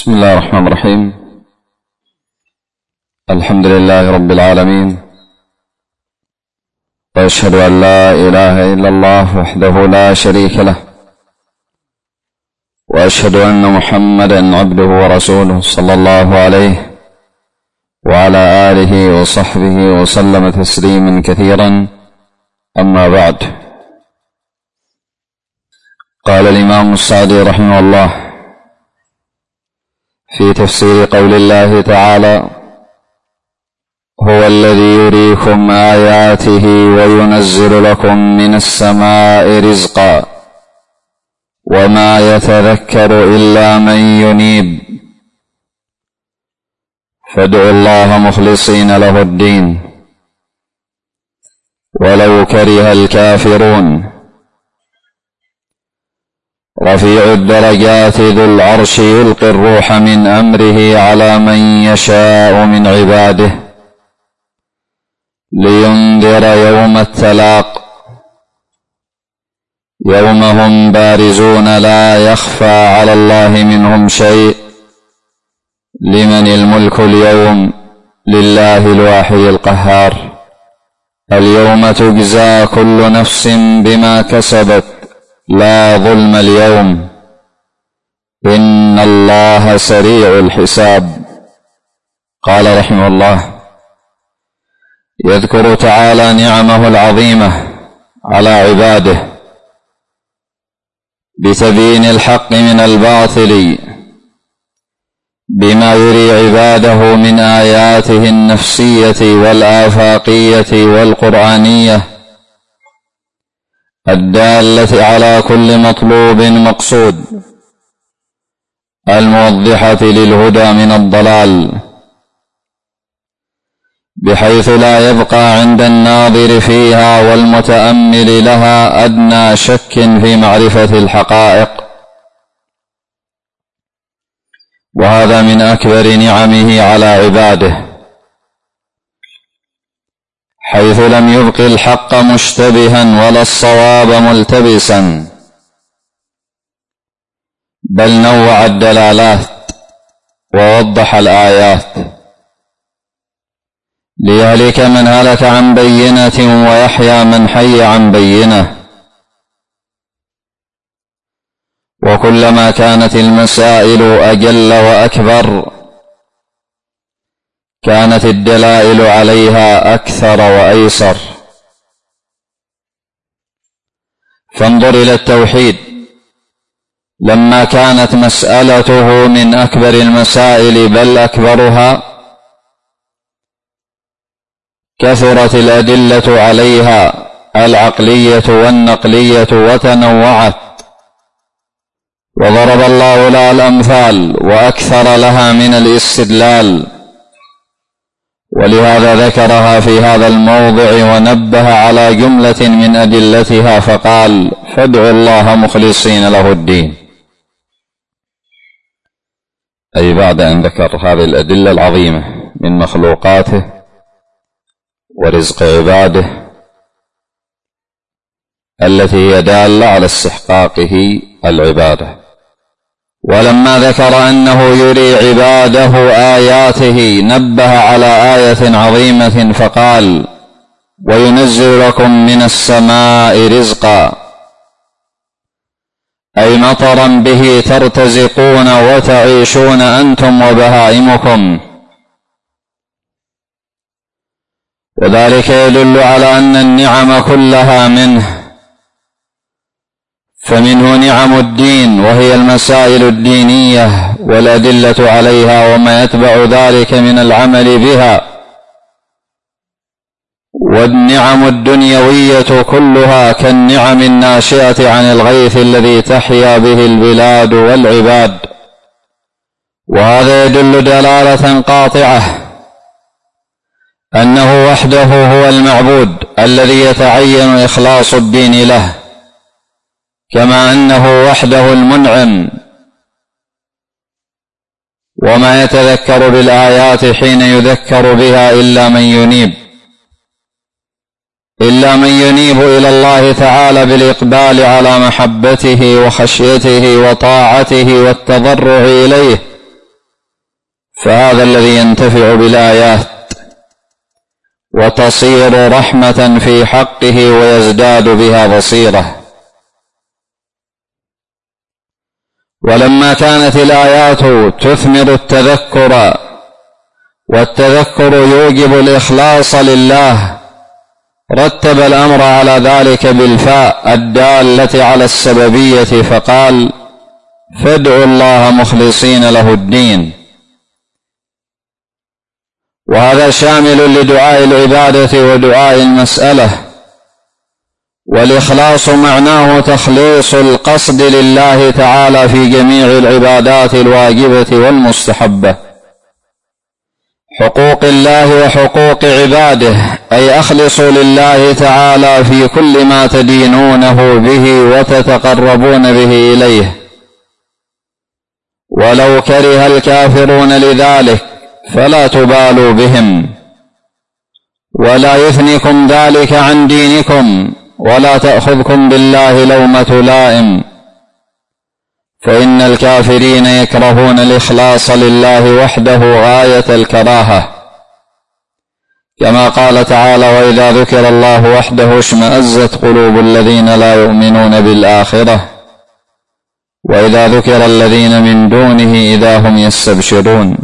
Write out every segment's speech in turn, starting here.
بسم الله الرحمن الرحيم. الحمد لله رب العالمين، وأشهد أن لا إله إلا الله وحده لا شريك له، وأشهد أن محمدا عبده ورسوله صلى الله عليه وعلى آله وصحبه وسلم تسليما كثيرا. أما بعد، قال الإمام السعدي رحمه الله في تفسير قول الله تعالى: هو الذي يريكم آياته وينزل لكم من السماء رزقا وما يتذكر إلا من ينيب فادعوا الله مخلصين له الدين ولو كره الكافرون. رفيع الدرجات ذو العرش يلقي الروح من أمره على من يشاء من عباده لينذر يوم التلاق، يوم هم بارزون لا يخفى على الله منهم شيء. لمن الملك اليوم؟ لله الواحد القهار. اليوم تجزى كل نفس بما كسبت لا ظلم اليوم، إن الله سريع الحساب. قال رحمه الله: يذكر تعالى نعمه العظيمة على عباده بتبيين الحق من الباطل بما يري عباده من آياته النفسية والآفاقية والقرآنية الدالة على كل مطلوب مقصود، الموضحة للهدى من الضلال، بحيث لا يبقى عند الناظر فيها والمتأمل لها أدنى شك في معرفة الحقائق. وهذا من أكبر نعمه على عباده، حيث لم يبق الحق مشتبها ولا الصواب ملتبسا، بل نوع الدلالات ووضح الآيات ليهلك من هلك عن بينة ويحيى من حي عن بينة. وكلما كانت المسائل أجل وأكبر كانت الدلائل عليها أكثر وأيسر. فانظر إلى التوحيد، لما كانت مسألته من أكبر المسائل بل أكبرها، كثرت الأدلة عليها العقلية والنقلية وتنوعت، وضرب الله لها الأمثال وأكثر لها من الاستدلال، ولهذا ذكرها في هذا الموضع ونبه على جملة من أدلتها فقال: فادعوا الله مخلصين له الدين. أي بعد أن ذكر هذه الأدلة العظيمة من مخلوقاته ورزق عباده التي هي دالة على استحقاقه العبادة، ولما ذكر أنه يري عباده آياته نبه على آية عظيمة فقال: وينزل لكم من السماء رزقا، أي مطرا به ترتزقون وتعيشون أنتم وبهائمكم. وذلك يدل على أن النعم كلها منه، فمنه نعم الدين وهي المسائل الدينية والأدلة عليها وما يتبع ذلك من العمل بها، والنعم الدنيوية كلها كالنعم الناشئة عن الغيث الذي تحيا به البلاد والعباد. وهذا يدل دلالة قاطعة أنه وحده هو المعبود الذي يتعين إخلاص الدين له، كما أنه وحده المنعم. وما يتذكر بالآيات حين يذكر بها إلا من ينيب إلى الله تعالى بالإقبال على محبته وخشيته وطاعته والتضرع إليه فهذا الذي ينتفع بالآيات وتصير رحمة في حقه ويزداد بها بصيرة. ولما كانت الآيات تثمر التذكر، والتذكر يوجب الإخلاص لله، رتب الأمر على ذلك بالفاء الدالة على السببية فقال: فادعوا الله مخلصين له الدين. وهذا شامل لدعاء العبادة ودعاء المسألة. والإخلاص معناه تخليص القصد لله تعالى في جميع العبادات الواجبة والمستحبة، حقوق الله وحقوق عباده، أي أخلصوا لله تعالى في كل ما تدينونه به وتتقربون به إليه. ولو كره الكافرون لذلك فلا تبالوا بهم، ولا يثنكم ذلك عن دينكم، ولا تأخذكم بالله لومة لائم، فإن الكافرين يكرهون الإخلاص لله وحده غاية الكراهة، كما قال تعالى: وإذا ذكر الله وحده اشمأزت قلوب الذين لا يؤمنون بالآخرة وإذا ذكر الذين من دونه إذا هم يستبشرون.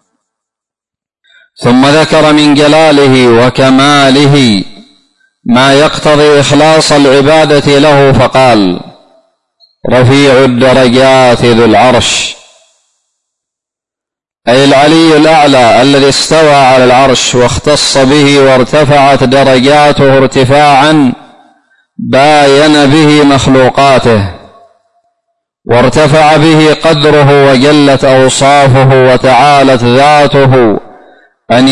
ثم ذكر من جلاله وكماله ما يقتضي إخلاص العبادة له فقال: رفيع الدرجات ذو العرش، أي العلي الأعلى الذي استوى على العرش واختص به وارتفعت درجاته ارتفاعا باين به مخلوقاته، وارتفع به قدره وجلت أوصافه وتعالت ذاته أن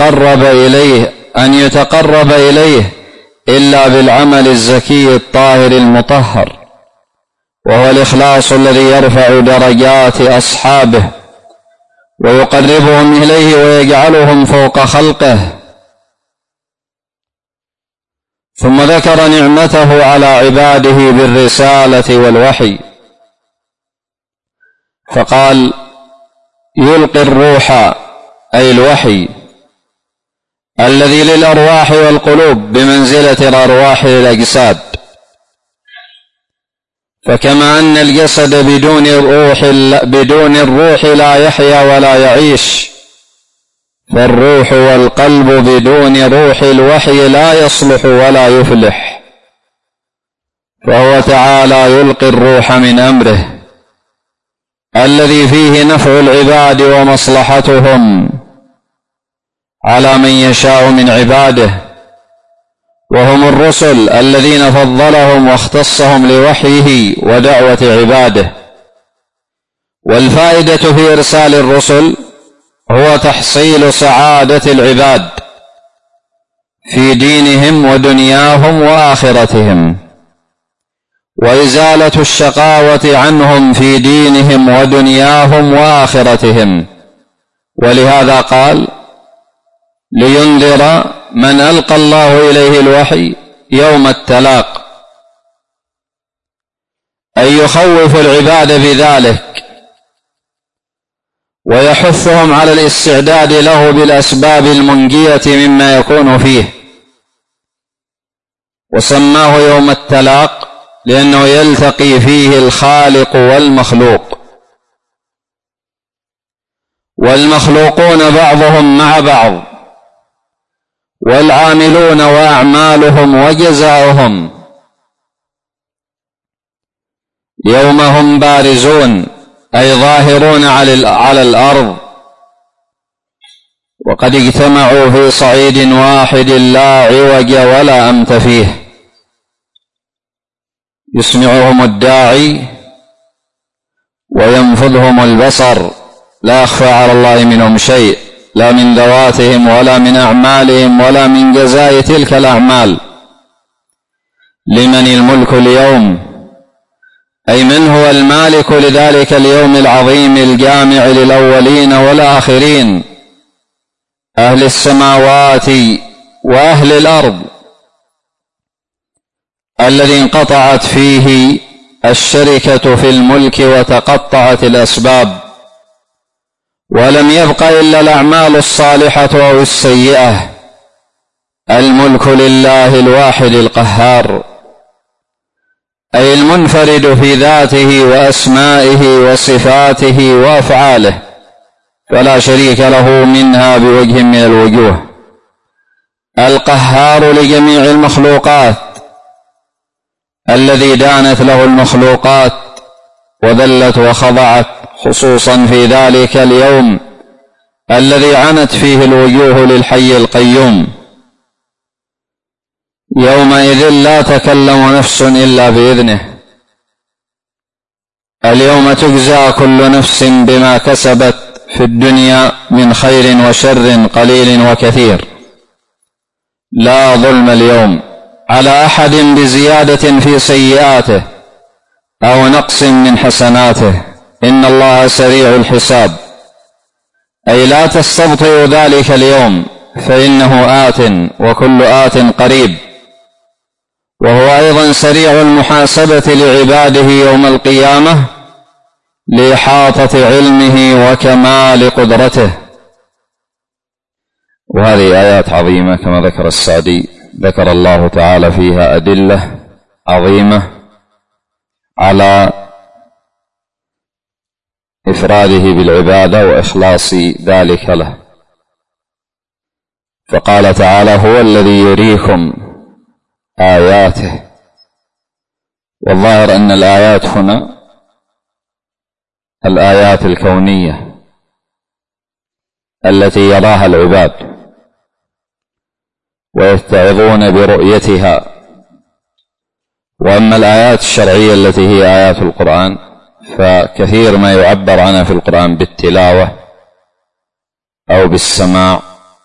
يتقرب إليه إلا بالعمل الزكي الطاهر المطهر، وهو الإخلاص الذي يرفع درجات أصحابه ويقربهم إليه ويجعلهم فوق خلقه. ثم ذكر نعمته على عباده بالرسالة والوحي فقال: يلقي الروح، أي الوحي الذي للأرواح والقلوب بمنزلة الأرواح للأجساد. فكما أن الجسد بدون الروح لا يحيا ولا يعيش، فالروح والقلب بدون روح الوحي لا يصلح ولا يفلح، فهو تعالى يلقي الروح من أمره الذي فيه نفع العباد ومصلحتهم على من يشاء من عباده، وهم الرسل الذين فضلهم واختصهم لوحيه ودعوة عباده. والفائدة في إرسال الرسل هو تحصيل سعادة العباد في دينهم ودنياهم وآخرتهم، وإزالة الشقاوة عنهم في دينهم ودنياهم وآخرتهم. ولهذا قال: لينذر من ألقى الله إليه الوحي يوم التلاق، أي يخوف العباد بذلك ويحثهم على الاستعداد له بالأسباب المنجية مما يكون فيه. وسماه يوم التلاق لأنه يلتقي فيه الخالق والمخلوق، والمخلوقون بعضهم مع بعض، والعاملون وأعمالهم وجزاؤهم يوم هم بارزون، أي ظاهرون على الأرض، وقد اجتمعوا في صعيد واحد لا عوج ولا أمت فيه، يسمعهم الداعي وينفذهم البصر، لا يخفى على الله منهم شيء، لا من ذواتهم ولا من أعمالهم ولا من جزاء تلك الأعمال. لمن الملك اليوم، أي من هو المالك لذلك اليوم العظيم الجامع للأولين والآخرين، أهل السماوات وأهل الأرض، الذي انقطعت فيه الشركة في الملك وتقطعت الأسباب، ولم يبق إلا الأعمال الصالحة أو السيئة. الملك لله الواحد القهار، أي المنفرد في ذاته وأسمائه وصفاته وأفعاله، فلا شريك له منها بوجه من الوجوه. القهار لجميع المخلوقات، الذي دانت له المخلوقات وذلت وخضعت، خصوصا في ذلك اليوم الذي عنت فيه الوجوه للحي القيوم. يومئذ لا تكلم نفس إلا بإذنه. اليوم تجزى كل نفس بما كسبت في الدنيا من خير وشر قليل وكثير. لا ظلم اليوم على أحد بزيادة في سيئاته أو نقص من حسناته، إن الله سريع الحساب، أي لا تستبطئ ذلك اليوم، فإنه آت وكل آت قريب. وهو أيضا سريع المحاسبة لعباده يوم القيامة لإحاطة علمه وكمال قدرته. وهذه آيات عظيمة كما ذكر السعدي، ذكر الله تعالى فيها أدلة عظيمة على إفراده بالعبادة وإخلاص ذلك له. فقال تعالى: هو الذي يريكم آياته. والظاهر أن الآيات هنا الآيات الكونية التي يراها العباد ويتعظون برؤيتها. وأما الآيات الشرعية التي هي آيات القرآن فكثير ما يعبر عنها في القرآن بالتلاوة أو بالسماع،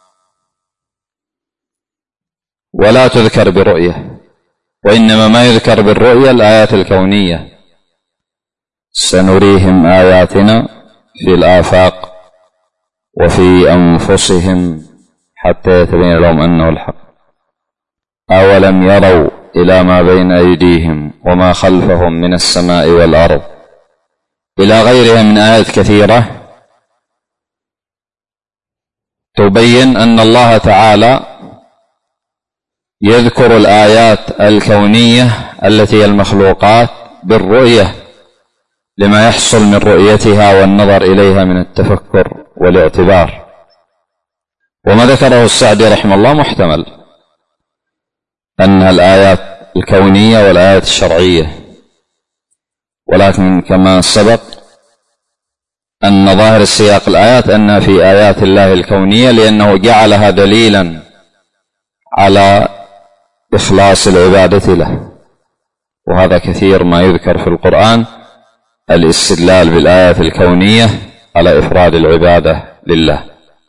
ولا تذكر برؤية، وإنما ما يذكر بالرؤية الآيات الكونية. سنريهم آياتنا في الآفاق وفي أنفسهم حتى يتبين لهم أنه الحق. أولم يروا إلى ما بين أيديهم وما خلفهم من السماء والأرض، إلى غيرها من آيات كثيرة تبين أن الله تعالى يذكر الآيات الكونية التي هي المخلوقات بالرؤية لما يحصل من رؤيتها والنظر إليها من التفكر والاعتبار. وما ذكره السعدي رحمه الله محتمل أنها الآيات الكونية والآيات الشرعية، ولكن كما سبق أن ظاهر السياق الآيات أنها في آيات الله الكونية، لأنه جعلها دليلا على إخلاص العبادة له. وهذا كثير ما يذكر في القرآن، الاستدلال بالآيات الكونية على إفراد العبادة لله.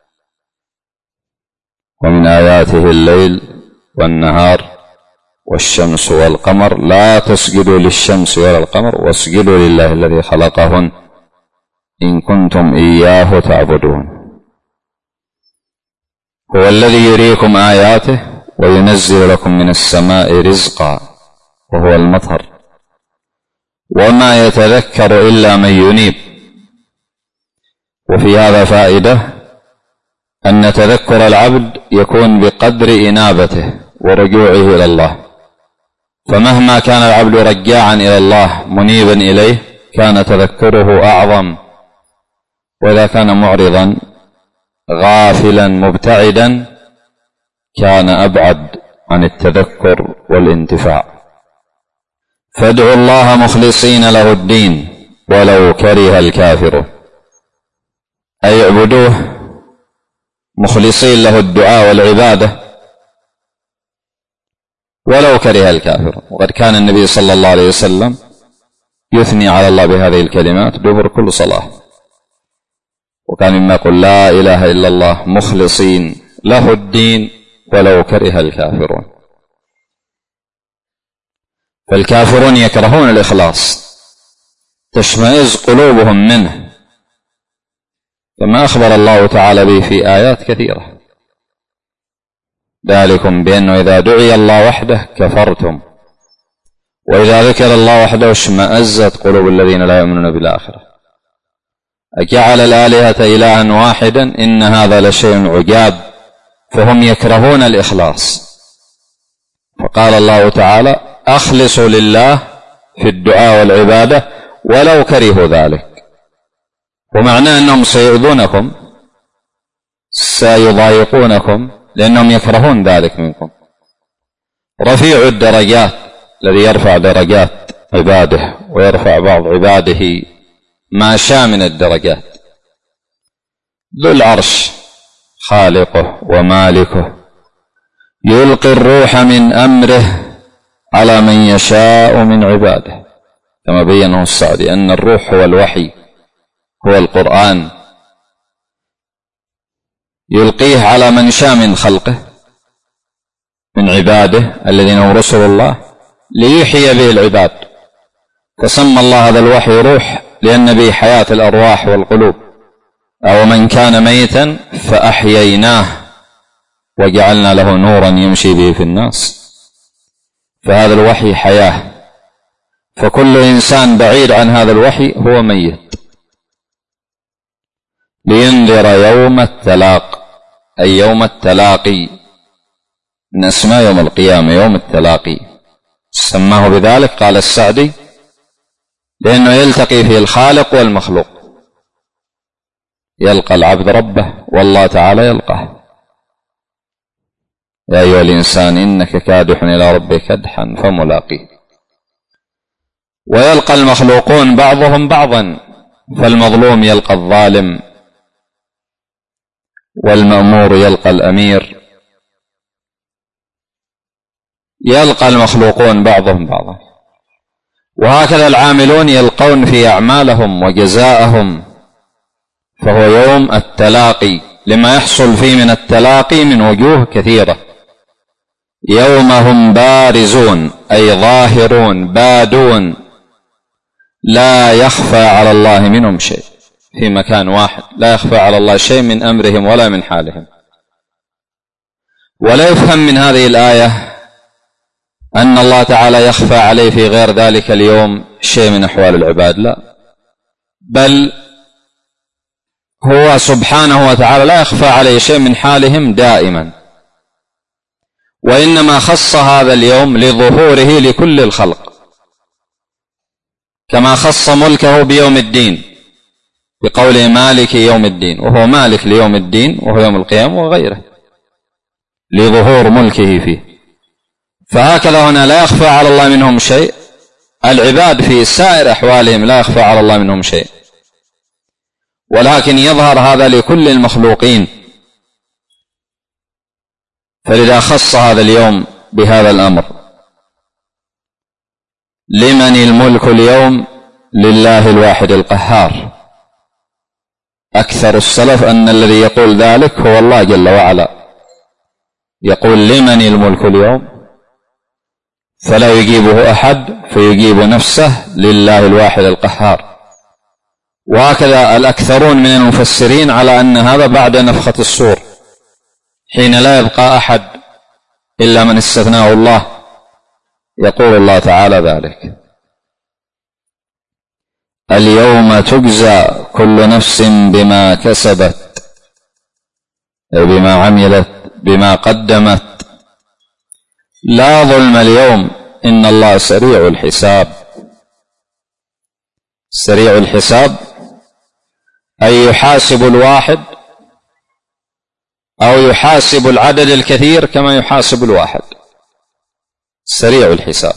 ومن آياته الليل والنهار والشمس والقمر، لا تسجدوا للشمس ولا القمر واسجدوا لله الذي خلقهن إن كنتم إياه تعبدون. هو الذي يريكم آياته وينزل لكم من السماء رزقا وهو المطر وما يتذكر إلا من ينيب. وفي هذا فائدة أن تذكر العبد يكون بقدر إنابته ورجوعه إلى الله، فمهما كان العبد رجاعا إلى الله منيبا إليه كان تذكره أعظم، وإذا كان معرضا غافلا مبتعدا كان أبعد عن التذكر والانتفاع. فادعوا الله مخلصين له الدين ولو كره الكافر، أي اعبدوه مخلصين له الدعاء والعبادة ولو كره الكافر. وقد كان النبي صلى الله عليه وسلم يثني على الله بهذه الكلمات دبر كل صلاة، وكان مما يقول: لا إله إلا الله مخلصين له الدين ولو كره الكافرون. فالكافرون يكرهون الإخلاص، تشمئز قلوبهم منه، كما أخبر الله تعالى به في آيات كثيرة. ذلكم بأنه إذا دعي الله وحده كفرتم، وإذا ذكر الله وحده اشمأزت قلوب الذين لا يؤمنون بالآخرة. أجعل الآلهة إلها واحدا إن هذا لشيء عجاب. فهم يكرهون الإخلاص، فقال الله تعالى أخلصوا لله في الدعاء والعبادة ولو كرهوا ذلك، ومعناه أنهم سيؤذونكم سيضايقونكم لأنهم يكرهون ذلك منكم. رفيع الدرجات الذي يرفع درجات عباده ويرفع بعض عباده ما شاء من الدرجات، ذو العرش خالقه ومالكه يلقي الروح من أمره على من يشاء من عباده، كما بينه السعدي أن الروح هو الوحي، هو القرآن، يلقيه على من شاء من خلقه من عباده الذين هم رسل الله ليحيي به العباد. فسمى الله هذا الوحي روح لأن به حياة الأرواح والقلوب. أو من كان ميتا فأحييناه وجعلنا له نورا يمشي به في الناس. فهذا الوحي حياة، فكل إنسان بعيد عن هذا الوحي هو ميت. لينذر يوم التلاق، أي يوم التلاقي، من أسماء يوم القيامة يوم التلاقي، سماه بذلك قال السعدي لأنه يلتقي فيه الخالق والمخلوق، يلقى العبد ربه والله تعالى يلقاه. يا أيها الإنسان إنك كادح إلى ربك كدحا فملاقيه. ويلقى المخلوقون بعضهم بعضا، فالمظلوم يلقى الظالم، والمأمور يلقى الأمير، يلقى المخلوقون بعضهم بعضا. وهكذا العاملون يلقون في أعمالهم وجزاءهم، فهو يوم التلاقي لما يحصل فيه من التلاقي من وجوه كثيرة. يوم هم بارزون أي ظاهرون بادون، لا يخفى على الله منهم شيء، في مكان واحد لا يخفى على الله شيء من أمرهم ولا من حالهم. ولا يفهم من هذه الآية أن الله تعالى يخفى عليه في غير ذلك اليوم شيء من أحوال العباد، لا، بل هو سبحانه وتعالى لا يخفى عليه شيء من حالهم دائما، وإنما خص هذا اليوم لظهوره لكل الخلق، كما خص ملكه بيوم الدين بقوله مالك يوم الدين، وهو مالك ليوم الدين وهو يوم القيامة وغيره، لظهور ملكه فيه. فهكذا هنا لا يخفى على الله منهم شيء، العباد في سائر أحوالهم لا يخفى على الله منهم شيء، ولكن يظهر هذا لكل المخلوقين. فلذا خص هذا اليوم بهذا الأمر. لمن الملك اليوم؟ لله الواحد القهار. أكثر السلف أن الذي يقول ذلك هو الله جل وعلا، يقول لمن الملك اليوم، فلا يجيبه أحد فيجيب نفسه لله الواحد القهار. وهكذا الأكثرون من المفسرين على أن هذا بعد نفخة الصور، حين لا يبقى أحد إلا من استثناه الله، يقول الله تعالى ذلك اليوم تجزى كل نفس بما كسبت، أي بما عملت بما قدمت، لا ظلم اليوم إن الله سريع الحساب. سريع الحساب أي يحاسب الواحد أو يحاسب العدد الكثير كما يحاسب الواحد، سريع الحساب.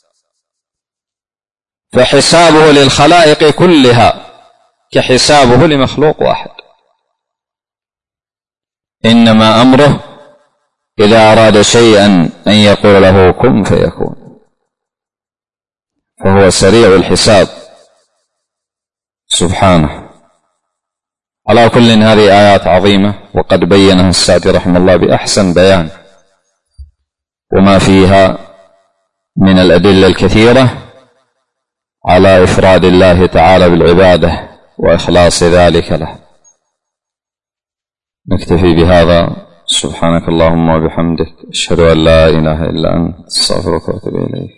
فحسابه للخلائق كلها كحسابه لمخلوق واحد، إنما أمره إذا أراد شيئا أن يقول له كن فيكون، فهو سريع الحساب سبحانه. على كل هذه آيات عظيمة، وقد بينها السعدي رحمه الله بأحسن بيان، وما فيها من الأدلة الكثيرة على إفراد الله تعالى بالعبادة وإخلاص ذلك له. نكتفي بهذا. سبحانك اللهم وبحمدك، أشهد أن لا إله إلا أنت، أستغفرك وأتوب إليك.